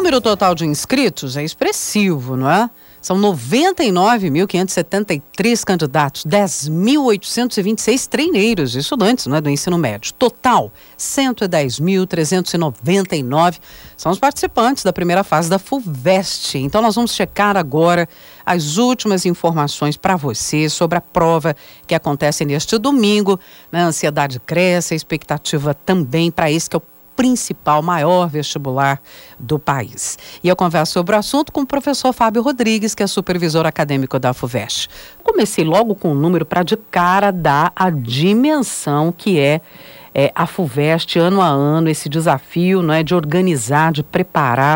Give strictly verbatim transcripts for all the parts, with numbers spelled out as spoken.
número total de inscritos é expressivo, não é? São noventa e nove mil quinhentos e setenta e três candidatos, dez mil oitocentos e vinte e seis treineiros, estudantes, não é, do ensino médio. Total, cento e dez mil trezentos e noventa e nove são os participantes da primeira fase da FUVEST. Então nós vamos checar agora as últimas informações para você sobre a prova que acontece neste domingo. A ansiedade cresce, a expectativa também para esse que é o principal, maior vestibular do país. E eu converso sobre o assunto com o professor Fábio Rodrigues, que é supervisor acadêmico da FUVEST. Comecei logo com um número para de cara dar a dimensão que é, é a FUVEST ano a ano, esse desafio, não é, de organizar, de preparar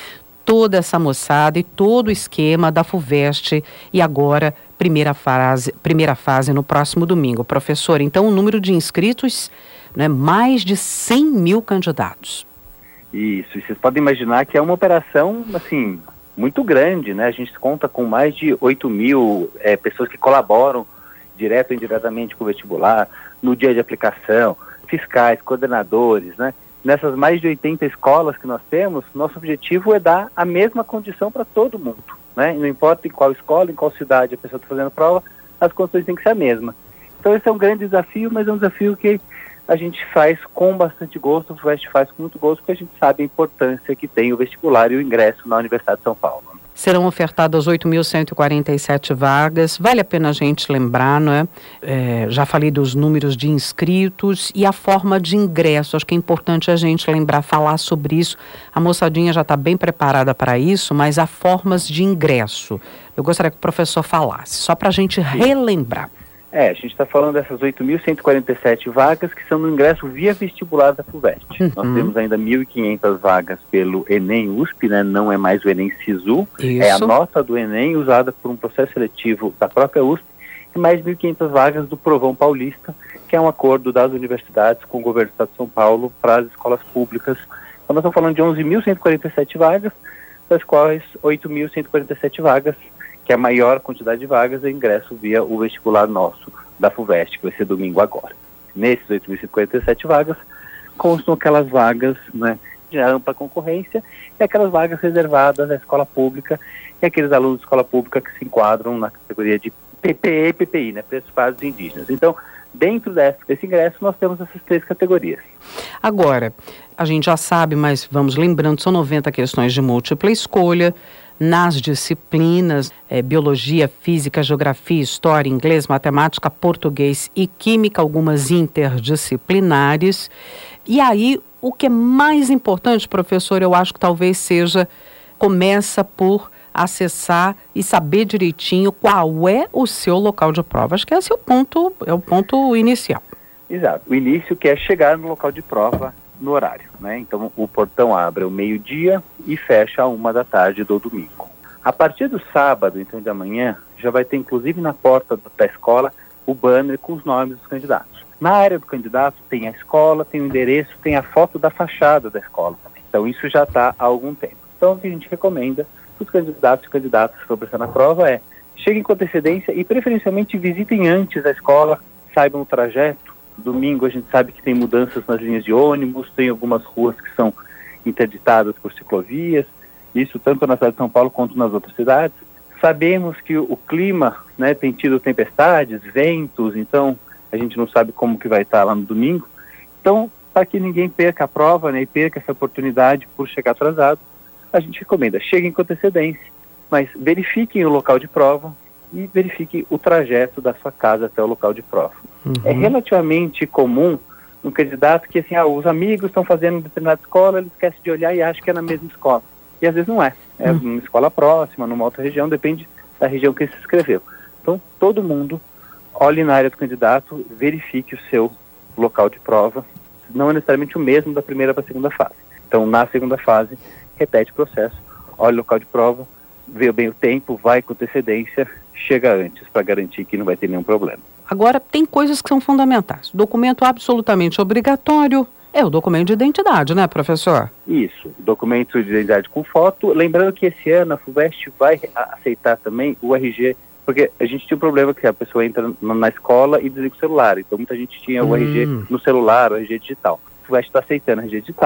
toda essa moçada e todo o esquema da FUVEST e agora primeira fase, primeira fase no próximo domingo. Professor, então o número de inscritos, né, mais de cem mil candidatos. Isso, e vocês podem imaginar que é uma operação, assim, muito grande, né? A gente conta com mais de oito mil é, pessoas que colaboram direto ou indiretamente com o vestibular, no dia de aplicação, fiscais, coordenadores, né? Nessas mais de oitenta escolas que nós temos, nosso objetivo é dar a mesma condição para todo mundo, né? Não importa em qual escola, em qual cidade a pessoa está fazendo prova, as condições têm que ser a mesma. Então esse é um grande desafio, mas é um desafio que a gente faz com bastante gosto, o FUVEST faz com muito gosto, porque a gente sabe a importância que tem o vestibular e o ingresso na Universidade de São Paulo. Serão ofertadas oito mil cento e quarenta e sete vagas, vale a pena a gente lembrar, não é? É, já falei dos números de inscritos e a forma de ingresso, acho que é importante a gente lembrar, falar sobre isso. A moçadinha já está bem preparada para isso, mas há formas de ingresso. Eu gostaria que o professor falasse, só para a gente relembrar. É, a gente está falando dessas oito mil cento e quarenta e sete vagas que são no ingresso via vestibular da FUVEST. Uhum. Nós temos ainda mil e quinhentas vagas pelo Enem U S P, né? Não é mais o Enem SISU, Isso. É a nota do Enem usada por um processo seletivo da própria U S P e mais mil e quinhentas vagas do Provão Paulista, que é um acordo das universidades com o governo do Estado de São Paulo para as escolas públicas. Então nós estamos falando de onze mil cento e quarenta e sete vagas, das quais oito mil cento e quarenta e sete vagas, que é a maior quantidade de vagas, é ingresso via o vestibular nosso da FUVEST, que vai ser domingo agora. Nesses oito mil cento e quarenta e sete vagas, constam aquelas vagas, né, de ampla concorrência e aquelas vagas reservadas à escola pública e aqueles alunos de escola pública que se enquadram na categoria de P P E e P P I, né, preços pagos indígenas. Então, dentro desse, desse ingresso, nós temos essas três categorias. Agora, a gente já sabe, mas vamos lembrando, são noventa questões de múltipla escolha, nas disciplinas é, biologia, física, geografia, história, inglês, matemática, português e química, algumas interdisciplinares. E aí, o que é mais importante, professor, eu acho que talvez seja, começa por acessar e saber direitinho qual é o seu local de prova. Acho que esse é o ponto, é o ponto inicial. Exato. O início que é chegar no local de prova no horário, né? Então o portão abre ao meio-dia e fecha a uma da tarde do domingo. A partir do sábado, então da manhã, já vai ter inclusive na porta da escola o banner com os nomes dos candidatos. Na área do candidato tem a escola, tem o endereço, tem a foto da fachada da escola também. Então isso já está há algum tempo. Então o que a gente recomenda para os candidatos e candidatas que vão prestar na prova é cheguem com antecedência e preferencialmente visitem antes a escola, saibam o trajeto. Domingo a gente sabe que tem mudanças nas linhas de ônibus, tem algumas ruas que são interditadas por ciclovias, isso tanto na cidade de São Paulo quanto nas outras cidades. Sabemos que o clima, né, tem tido tempestades, ventos, então a gente não sabe como que vai estar lá no domingo. Então, para que ninguém perca a prova, né, e perca essa oportunidade por chegar atrasado, a gente recomenda, cheguem com antecedência, mas verifiquem o local de prova e verifique o trajeto da sua casa até o local de prova. Uhum. É relativamente comum um candidato que, assim, ah, os amigos estão fazendo em determinada escola, ele esquece de olhar e acha que é na mesma escola. E às vezes não é. É uhum. Uma escola próxima, numa outra região, depende da região que ele se inscreveu. Então, todo mundo olhe na área do candidato, verifique o seu local de prova, não é necessariamente o mesmo da primeira para a segunda fase. Então, na segunda fase, repete o processo, olhe o local de prova, vê bem o tempo, vai com antecedência, chega antes para garantir que não vai ter nenhum problema. Agora, tem coisas que são fundamentais. Documento absolutamente obrigatório é o documento de identidade, né, professor? Isso, documento de identidade com foto. Lembrando que esse ano a FUVEST vai aceitar também o R G, porque a gente tinha um problema que a pessoa entra na escola e desliga o celular. Então muita gente tinha o hum. R G no celular, o R G digital. A FUVEST está aceitando o R G digital,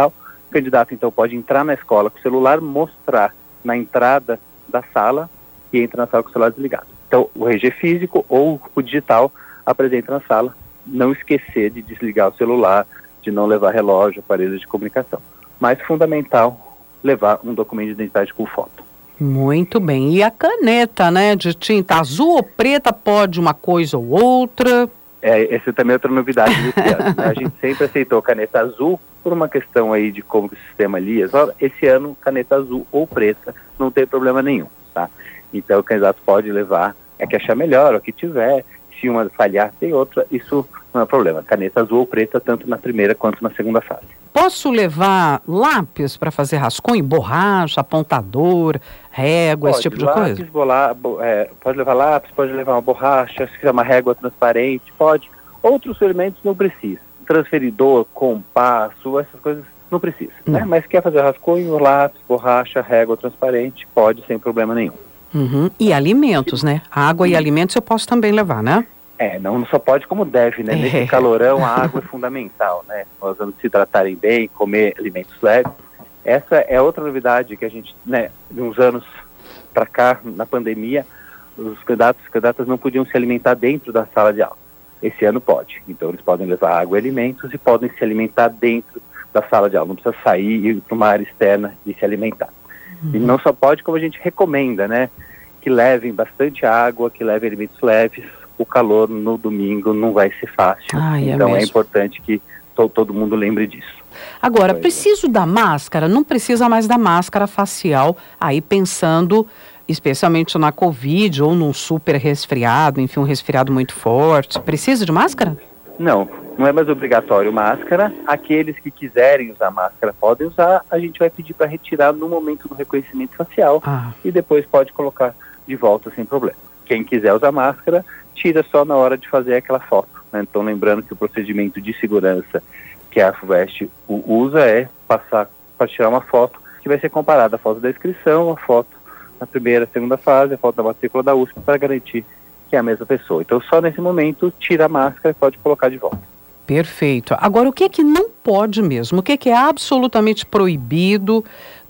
O candidato, então, pode entrar na escola com o celular, mostrar na entrada da sala e entra na sala com o celular desligado. Então, o R G físico ou o digital apresenta na sala. Não esquecer de desligar o celular, de não levar relógio, aparelhos de comunicação. Mas fundamental, levar um documento de identidade com foto. Muito bem. E a caneta, né, de tinta azul ou preta, pode uma coisa ou outra? É, essa também é outra novidade desse ano, né? A gente sempre aceitou caneta azul por uma questão aí de como o sistema lia. Esse ano, caneta azul ou preta, não tem problema nenhum, tá? Então, o candidato pode levar a que achar melhor, o que tiver. Se uma falhar, tem outra, isso não é problema. Caneta azul ou preta, tanto na primeira quanto na segunda fase. Posso levar lápis para fazer rascunho, borracha, apontador, régua, pode, esse tipo de lápis, coisa? Bola, é, pode levar lápis, pode levar uma borracha, se quiser uma régua transparente, pode. Outros elementos não precisa. Transferidor, compasso, essas coisas não precisa, hum. né? Mas quer fazer rascunho, lápis, borracha, régua transparente, pode sem problema nenhum. Uhum. E alimentos, né? Água e alimentos eu posso também levar, né? É, não só pode como deve, né? É. Nesse calorão a água é fundamental, né? Nós vamos se tratarem bem, comer alimentos leves. Essa é outra novidade que a gente, né, de uns anos para cá, na pandemia, os candidatos e candidatas não podiam se alimentar dentro da sala de aula. Esse ano pode. Então eles podem levar água e alimentos e podem se alimentar dentro da sala de aula. Não precisa sair e ir para uma área externa e se alimentar. Uhum. E não só pode, como a gente recomenda, né? Que levem bastante água, que levem alimentos leves. O calor no domingo não vai ser fácil. Ai, então é, é importante que to, todo mundo lembre disso. Agora, Foi, preciso é. da máscara? Não precisa mais da máscara facial, aí pensando especialmente na Covid ou num super resfriado, enfim, um resfriado muito forte. Precisa de máscara? Não, não é mais obrigatório máscara. Aqueles que quiserem usar máscara podem usar. A gente vai pedir para retirar no momento do reconhecimento facial ah. e depois pode colocar de volta sem problema. Quem quiser usar máscara, tira só na hora de fazer aquela foto, né? Então, lembrando que o procedimento de segurança que a FUVEST usa é passar para tirar uma foto que vai ser comparada à foto da inscrição, a foto na primeira, segunda fase, a foto da matrícula da U S P, para garantir que é a mesma pessoa. Então, só nesse momento, tira a máscara e pode colocar de volta. Perfeito. Agora, o que é que não pode mesmo? O que é que é absolutamente proibido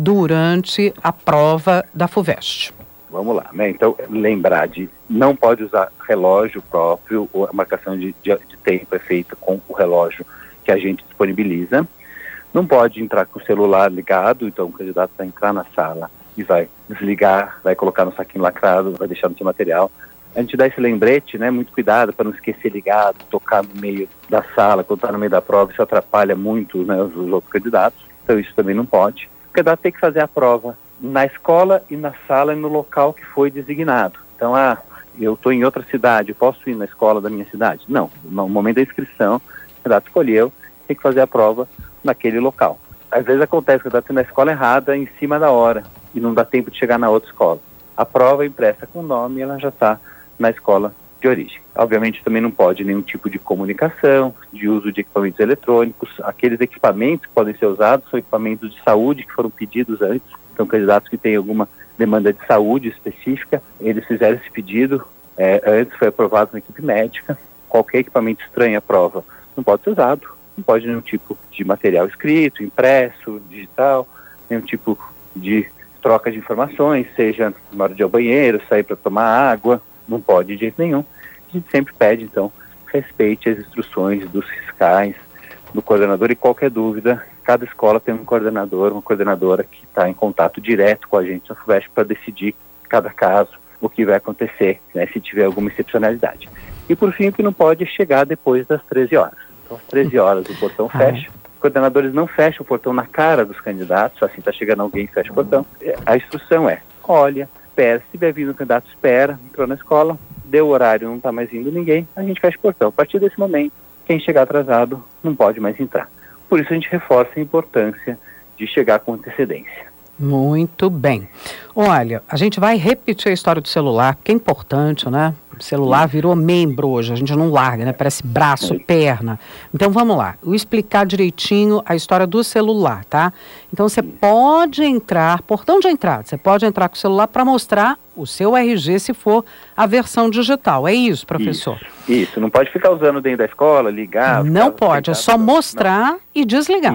durante a prova da FUVEST? Vamos lá, né? Então, lembrar de não pode usar relógio próprio, ou a marcação de, de, de tempo é feita com o relógio que a gente disponibiliza. Não pode entrar com o celular ligado, então o candidato vai entrar na sala e vai desligar, vai colocar no saquinho lacrado, vai deixar no seu material. A gente dá esse lembrete, né? Muito cuidado para não esquecer ligado, tocar no meio da sala, quando está no meio da prova, isso atrapalha muito, né, os, os outros candidatos, então isso também não pode. O candidato tem que fazer a prova na escola e na sala e no local que foi designado. Então, ah, eu estou em outra cidade, eu posso ir na escola da minha cidade? Não, no momento da inscrição, o candidato escolheu, tem que fazer a prova naquele local. Às vezes acontece que o candidato está na escola errada, em cima da hora, e não dá tempo de chegar na outra escola. A prova é impressa com o nome e ela já está na escola de origem. Obviamente também não pode nenhum tipo de comunicação, de uso de equipamentos eletrônicos. Aqueles equipamentos que podem ser usados são equipamentos de saúde que foram pedidos antes. Então, candidatos que têm alguma demanda de saúde específica, eles fizeram esse pedido, é, antes foi aprovado na equipe médica. Qualquer equipamento estranho à prova não pode ser usado, não pode nenhum tipo de material escrito, impresso, digital, nenhum tipo de troca de informações, seja na hora de ir ao banheiro, sair para tomar água, não pode de jeito nenhum. A gente sempre pede, então, respeite as instruções dos fiscais, do coordenador, e qualquer dúvida, cada escola tem um coordenador, uma coordenadora que está em contato direto com a gente na FUVEST para decidir cada caso, o que vai acontecer, né, se tiver alguma excepcionalidade. E por fim, o que não pode é chegar depois das treze horas. Então, às treze horas o portão fecha, os coordenadores não fecham o portão na cara dos candidatos, assim está chegando alguém e fecha o portão. A instrução é, olha, espera, se estiver vindo o candidato, espera, entrou na escola, deu o horário, não está mais vindo ninguém, a gente fecha o portão. A partir desse momento, quem chegar atrasado não pode mais entrar. Por isso a gente reforça a importância de chegar com antecedência. Muito bem. Olha, a gente vai repetir a história do celular, porque é importante, né? O celular virou membro hoje, a gente não larga, né? Parece braço, perna. Então vamos lá, eu explicar direitinho a história do celular, tá? Então você pode entrar, portão de entrada, você pode entrar com o celular para mostrar o seu R G se for a versão digital. É isso, professor? Isso, isso. Não pode ficar usando dentro da escola, ligar... Não pode, é só mostrar não. e desligar. Isso.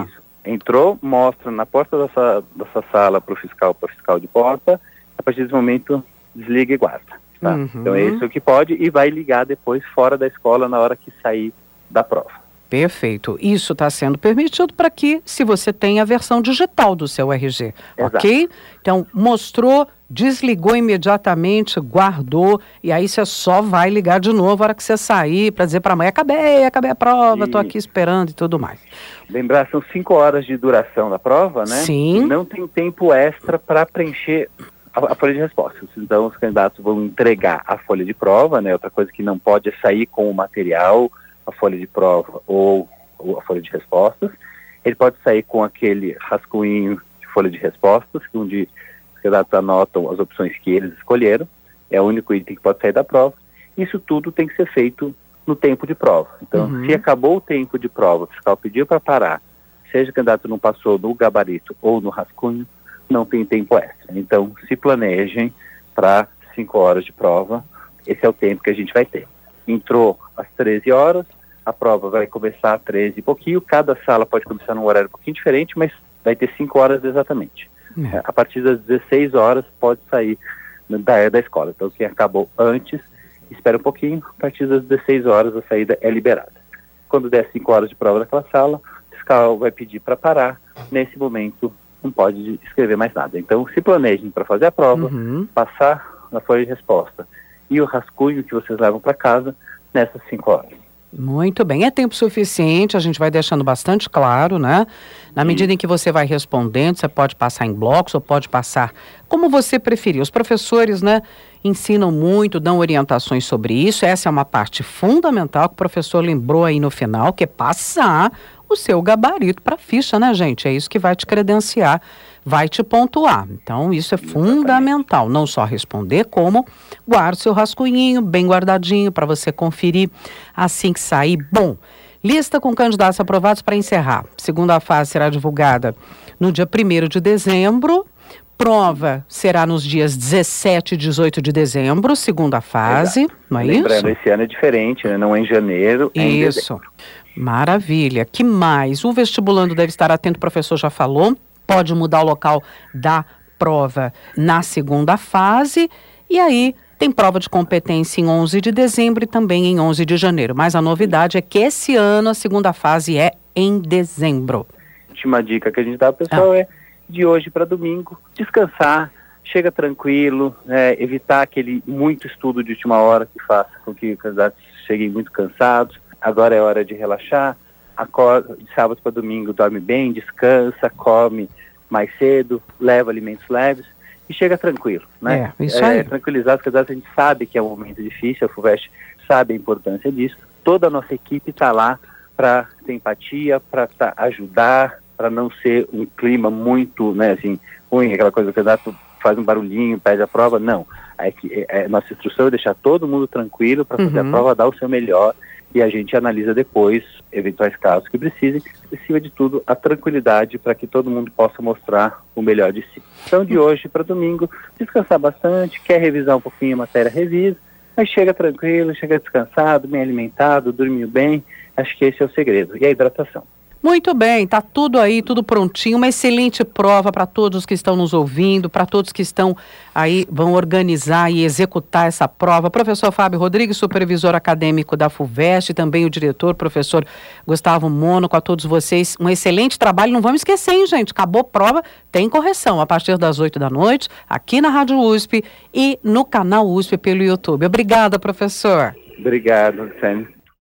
Entrou, mostra na porta da sua, da sua sala para o fiscal, para o fiscal de porta, a partir desse momento desliga e guarda. Tá? Uhum. Então é isso que pode e vai ligar depois fora da escola na hora que sair da prova. Perfeito. Isso está sendo permitido para que, se você tem a versão digital do seu R G, Exato. Ok? Então, mostrou, desligou imediatamente, guardou, e aí você só vai ligar de novo na hora que você sair para dizer para a mãe, acabei, acabei a prova, estou aqui esperando e tudo mais. Lembrar, são cinco horas de duração da prova, né? Sim. E não tem tempo extra para preencher a, a folha de respostas. Então, os candidatos vão entregar a folha de prova, né? Outra coisa que não pode é sair com o material, a folha de prova ou, ou a folha de respostas. Ele pode sair com aquele rascunho de folha de respostas, onde os candidatos anotam as opções que eles escolheram. É o único item que pode sair da prova. Isso tudo tem que ser feito no tempo de prova. Então, uhum. se acabou o tempo de prova, o fiscal pediu para parar, seja o candidato não passou no gabarito ou no rascunho, não tem tempo extra. Então, se planejem para cinco horas de prova. Esse é o tempo que a gente vai ter. Entrou às treze horas, a prova vai começar às treze e pouquinho, cada sala pode começar num horário um pouquinho diferente, mas vai ter cinco horas exatamente. É. A partir das dezesseis horas pode sair da, da escola. Então quem acabou antes, espera um pouquinho, a partir das dezesseis horas a saída é liberada. Quando der cinco horas de prova naquela sala, o fiscal vai pedir para parar, nesse momento não pode escrever mais nada. Então se planejem para fazer a prova, uhum. passar na folha de resposta e o rascunho que vocês levam para casa nessas cinco horas. Muito bem, é tempo suficiente, a gente vai deixando bastante claro, né? Na Sim. medida em que você vai respondendo, você pode passar em blocos ou pode passar como você preferir. Os professores, né, ensinam muito, dão orientações sobre isso. Essa é uma parte fundamental que o professor lembrou aí no final, que é passar o seu gabarito para a ficha, né, gente? É isso que vai te credenciar, vai te pontuar. Então, isso é fundamental. Não só responder, como guarde seu rascunhinho bem guardadinho para você conferir assim que sair. Bom, lista com candidatos aprovados para encerrar. Segunda fase será divulgada no dia primeiro de dezembro. Prova será nos dias dezessete e dezoito de dezembro, segunda fase, Exato. Não é Lembrando, isso? Esse ano é diferente, né? Não é em janeiro, é em Isso. dezembro. Maravilha. Que mais? O vestibulando deve estar atento, o professor já falou. Pode mudar o local da prova na segunda fase. E aí, tem prova de competência em onze de dezembro e também em onze de janeiro. Mas a novidade é que esse ano a segunda fase é em dezembro. A última dica que a gente dá para o pessoal ah. é, de hoje para domingo, descansar, chega tranquilo, né, evitar aquele muito estudo de última hora que faça com que os candidatos cheguem muito cansados. Agora é hora de relaxar, acorda, de sábado para domingo dorme bem, descansa, come mais cedo, leva alimentos leves e chega tranquilo, né? É, isso aí. É, tranquilizar, porque às vezes a gente sabe que é um momento difícil, a FUVEST sabe a importância disso. Toda a nossa equipe está lá para ter empatia, para tá, ajudar, para não ser um clima muito, né, assim, ruim, aquela coisa que o candidato faz um barulhinho, pede a prova. Não, é que é, nossa instrução é deixar todo mundo tranquilo para fazer uhum. a prova, dar o seu melhor. E a gente analisa depois eventuais casos que precisem, acima de tudo, a tranquilidade para que todo mundo possa mostrar o melhor de si. Então, de hoje para domingo, descansar bastante, quer revisar um pouquinho a matéria, revisa, mas chega tranquilo, chega descansado, bem alimentado, dormiu bem. Acho que esse é o segredo. E a hidratação. Muito bem, tá tudo aí, tudo prontinho, uma excelente prova para todos que estão nos ouvindo, para todos que estão aí, vão organizar e executar essa prova. Professor Fábio Rodrigues, supervisor acadêmico da FUVEST, também o diretor, professor Gustavo Mônaco, a todos vocês, um excelente trabalho. Não vamos esquecer, hein, gente, acabou a prova, tem correção a partir das oito da noite, aqui na Rádio U S P e no canal U S P pelo YouTube. Obrigada, professor. Obrigado, Luciane.